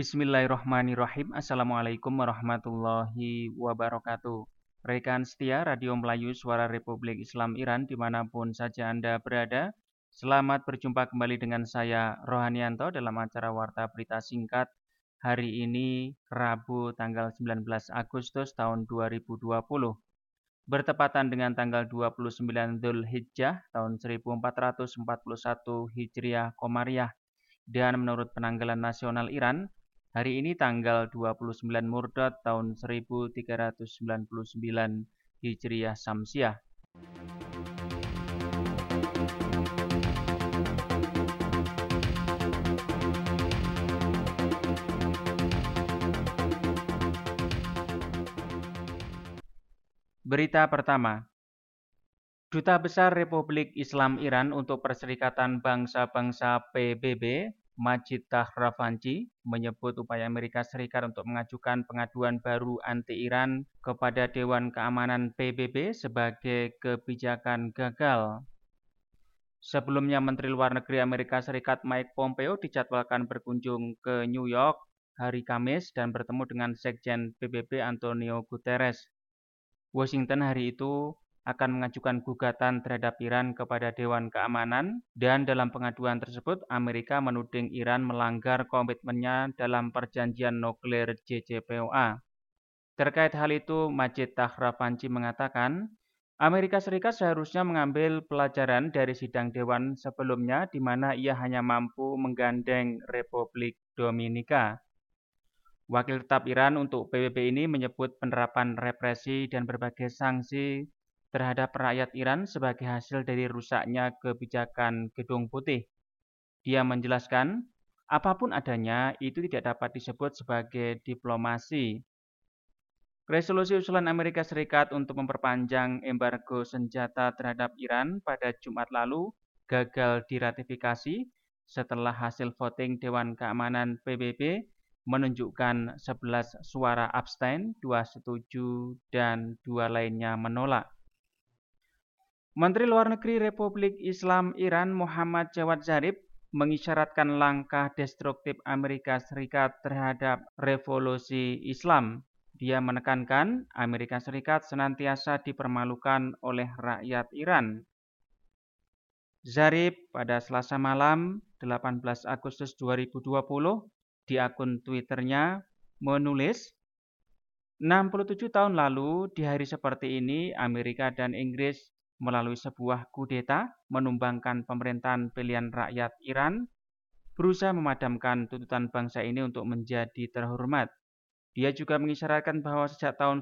Bismillahirrahmanirrahim. Assalamualaikum warahmatullahi wabarakatuh. Rekan setia Radio Melayu Suara Republik Islam Iran dimanapun saja Anda berada. Selamat berjumpa kembali dengan saya Rohanianto dalam acara Warta Berita Singkat. Hari ini Rabu tanggal 19 Agustus tahun 2020. Bertepatan dengan tanggal 29 Dzulhijjah tahun 1441 Hijriah Komariah. Dan menurut penanggalan nasional Iran, hari ini tanggal 29 Mordad tahun 1399 Hijriah Samsiah. Berita pertama. Duta Besar Republik Islam Iran untuk Perserikatan Bangsa-Bangsa PBB, Majid Tahravanci, menyebut upaya Amerika Serikat untuk mengajukan pengaduan baru anti-Iran kepada Dewan Keamanan PBB sebagai kebijakan gagal. Sebelumnya, Menteri Luar Negeri Amerika Serikat Mike Pompeo dijadwalkan berkunjung ke New York hari Kamis dan bertemu dengan Sekjen PBB Antonio Guterres. Washington hari itu akan mengajukan gugatan terhadap Iran kepada Dewan Keamanan, dan dalam pengaduan tersebut Amerika menuding Iran melanggar komitmennya dalam perjanjian nuklir JCPOA. Terkait hal itu, Majid Tahravanci mengatakan, Amerika Serikat seharusnya mengambil pelajaran dari sidang Dewan sebelumnya di mana ia hanya mampu menggandeng Republik Dominika. Wakil tetap Iran untuk PBB ini menyebut penerapan represi dan berbagai sanksi terhadap rakyat Iran sebagai hasil dari rusaknya kebijakan Gedung Putih. Dia menjelaskan, apapun adanya itu tidak dapat disebut sebagai diplomasi. Resolusi usulan Amerika Serikat untuk memperpanjang embargo senjata terhadap Iran pada Jumat lalu gagal diratifikasi setelah hasil voting Dewan Keamanan PBB menunjukkan 11 suara abstain, 2 setuju, dan 2 lainnya menolak. Menteri Luar Negeri Republik Islam Iran Muhammad Jawad Zarif mengisyaratkan langkah destruktif Amerika Serikat terhadap revolusi Islam. Dia menekankan Amerika Serikat senantiasa dipermalukan oleh rakyat Iran. Zarif pada Selasa malam 18 Agustus 2020 di akun Twitternya menulis, 67 tahun lalu di hari seperti ini Amerika dan Inggris melalui sebuah kudeta menumbangkan pemerintahan pilihan rakyat Iran, berusaha memadamkan tuntutan bangsa ini untuk menjadi terhormat. Dia juga mengisyaratkan bahwa sejak tahun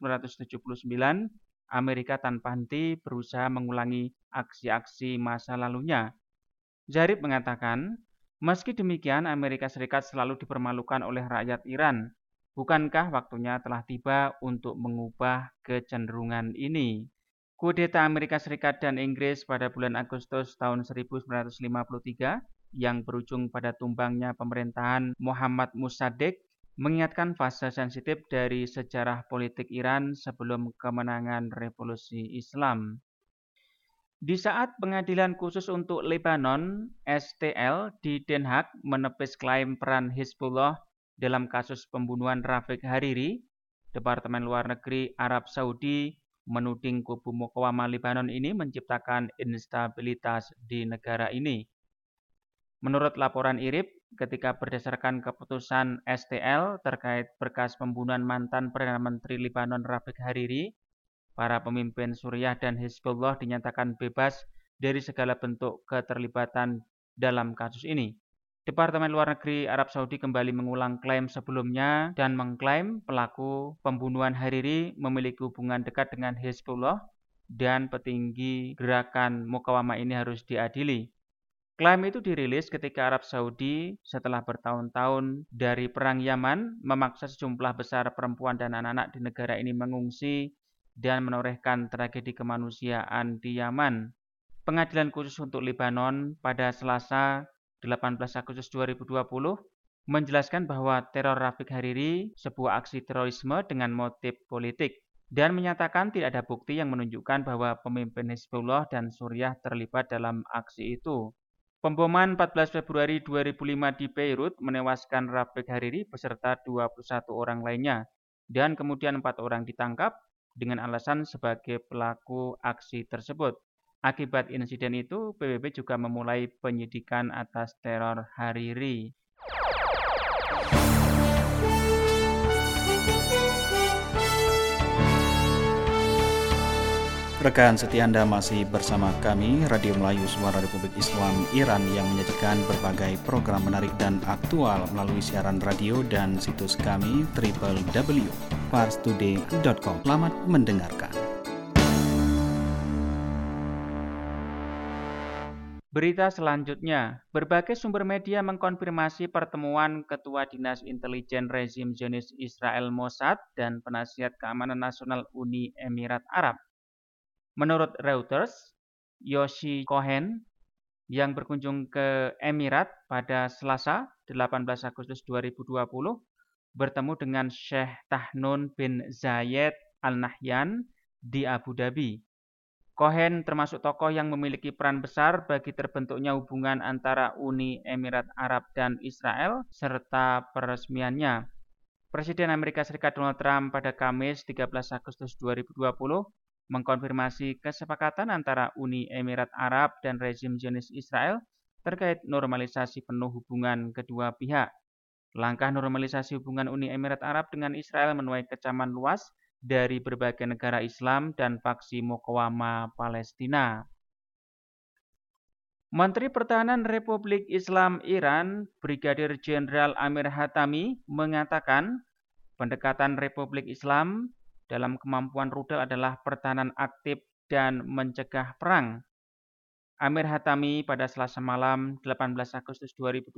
1979, Amerika tanpa henti berusaha mengulangi aksi-aksi masa lalunya. Zarif mengatakan, meski demikian Amerika Serikat selalu dipermalukan oleh rakyat Iran. Bukankah waktunya telah tiba untuk mengubah kecenderungan ini? Kudeta Amerika Serikat dan Inggris pada bulan Agustus tahun 1953 yang berujung pada tumbangnya pemerintahan Muhammad Mossadegh mengingatkan fase sensitif dari sejarah politik Iran sebelum kemenangan revolusi Islam. Di saat Pengadilan Khusus untuk Lebanon (STL) di Den Haag menepis klaim peran Hizbullah dalam kasus pembunuhan Rafiq Hariri, Departemen Luar Negeri Arab Saudi menuding kubu Muqawamah Lebanon ini menciptakan instabilitas di negara ini. Menurut laporan IRIB, ketika berdasarkan keputusan STL terkait berkas pembunuhan mantan Perdana Menteri Lebanon Rafiq Hariri, para pemimpin Suriah dan Hizbullah dinyatakan bebas dari segala bentuk keterlibatan dalam kasus ini. Departemen Luar Negeri Arab Saudi kembali mengulang klaim sebelumnya dan mengklaim pelaku pembunuhan Hariri memiliki hubungan dekat dengan Hizbullah dan petinggi gerakan Muqawamah ini harus diadili. Klaim itu dirilis ketika Arab Saudi setelah bertahun-tahun dari Perang Yaman memaksa sejumlah besar perempuan dan anak-anak di negara ini mengungsi dan menorehkan tragedi kemanusiaan di Yaman. Pengadilan Khusus untuk Lebanon pada Selasa 18 Agustus 2020 menjelaskan bahwa teror Rafiq Hariri sebuah aksi terorisme dengan motif politik dan menyatakan tidak ada bukti yang menunjukkan bahwa pemimpin Hizbullah dan Suriah terlibat dalam aksi itu. Pemboman 14 Februari 2005 di Beirut menewaskan Rafik Hariri beserta 21 orang lainnya, dan kemudian 4 orang ditangkap dengan alasan sebagai pelaku aksi tersebut. Akibat insiden itu, PBB juga memulai penyidikan atas teror Hariri. Rekan setia Anda masih bersama kami, Radio Melayu Suara Republik Islam Iran yang menyajikan berbagai program menarik dan aktual melalui siaran radio dan situs kami www.parstoday.com. Selamat mendengarkan. Berita selanjutnya, berbagai sumber media mengkonfirmasi pertemuan Ketua Dinas Intelijen Rezim Zionis Israel Mossad dan Penasihat Keamanan Nasional Uni Emirat Arab. Menurut Reuters, Yossi Cohen yang berkunjung ke Emirat pada Selasa 18 Agustus 2020 bertemu dengan Sheikh Tahnun bin Zayed Al Nahyan di Abu Dhabi. Cohen termasuk tokoh yang memiliki peran besar bagi terbentuknya hubungan antara Uni Emirat Arab dan Israel serta peresmiannya. Presiden Amerika Serikat Donald Trump pada Kamis 13 Agustus 2020 mengkonfirmasi kesepakatan antara Uni Emirat Arab dan rezim Zionis Israel terkait normalisasi penuh hubungan kedua pihak. Langkah normalisasi hubungan Uni Emirat Arab dengan Israel menuai kecaman luas dari berbagai negara Islam dan faksi Muqawamah Palestina. Menteri Pertahanan Republik Islam Iran, Brigadir Jenderal Amir Hatami, mengatakan pendekatan Republik Islam dalam kemampuan rudal adalah pertahanan aktif dan mencegah perang. Amir Hatami pada Selasa malam 18 Agustus 2020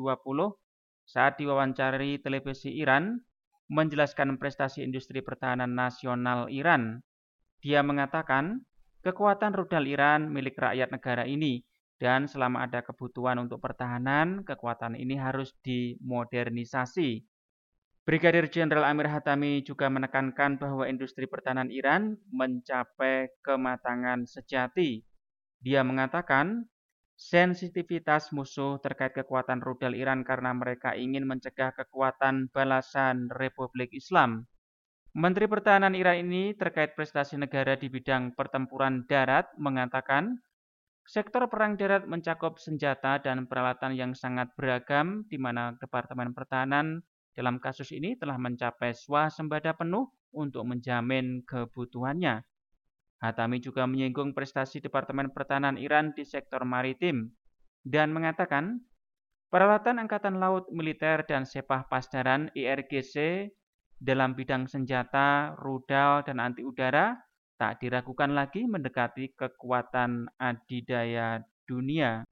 saat diwawancari televisi Iran menjelaskan prestasi industri pertahanan nasional Iran. Dia mengatakan, kekuatan rudal Iran milik rakyat negara ini dan selama ada kebutuhan untuk pertahanan, kekuatan ini harus dimodernisasi. Brigadir Jenderal Amir Hatami juga menekankan bahwa industri pertahanan Iran mencapai kematangan sejati. Dia mengatakan, sensitivitas musuh terkait kekuatan rudal Iran karena mereka ingin mencegah kekuatan balasan Republik Islam. Menteri Pertahanan Iran ini terkait prestasi negara di bidang pertempuran darat mengatakan, sektor perang darat mencakup senjata dan peralatan yang sangat beragam di mana Departemen Pertahanan dalam kasus ini telah mencapai swasembada penuh untuk menjamin kebutuhannya. Hatami juga menyinggung prestasi Departemen Pertahanan Iran di sektor maritim dan mengatakan peralatan Angkatan Laut Militer dan Sepah Pasdaran IRGC dalam bidang senjata, rudal, dan anti udara tak diragukan lagi mendekati kekuatan adidaya dunia.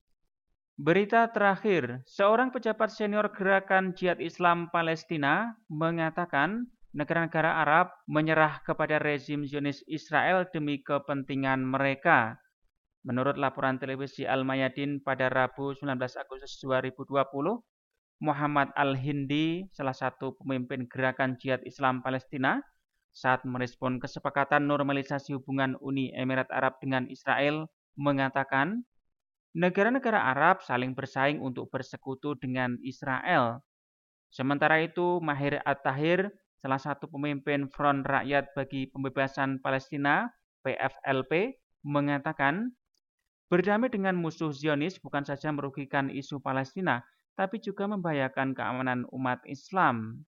Berita terakhir, seorang pejabat senior Gerakan Jihad Islam Palestina mengatakan negara-negara Arab menyerah kepada rezim Zionis Israel demi kepentingan mereka. Menurut laporan televisi Al-Mayadin pada Rabu 19 Agustus 2020, Muhammad Al-Hindi, salah satu pemimpin Gerakan Jihad Islam Palestina, saat merespon kesepakatan normalisasi hubungan Uni Emirat Arab dengan Israel, mengatakan, negara-negara Arab saling bersaing untuk bersekutu dengan Israel. Sementara itu, Mahir At-Tahir, salah satu pemimpin Front Rakyat bagi Pembebasan Palestina, PFLP, mengatakan, berdamai dengan musuh Zionis bukan saja merugikan isu Palestina, tapi juga membahayakan keamanan umat Islam.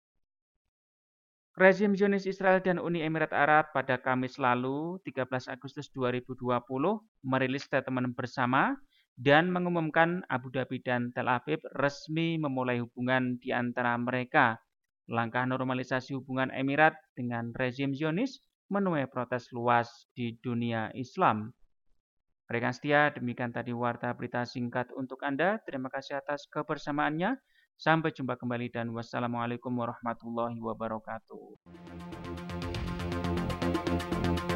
Rezim Zionis Israel dan Uni Emirat Arab pada Kamis lalu, 13 Agustus 2020, merilis statement bersama dan mengumumkan Abu Dhabi dan Tel Aviv resmi memulai hubungan di antara mereka. Langkah normalisasi hubungan Emirat dengan rezim Zionis menuai protes luas di dunia Islam. Rekan setia, demikian tadi warta berita singkat untuk Anda. Terima kasih atas kebersamaannya. Sampai jumpa kembali dan wassalamualaikum warahmatullahi wabarakatuh.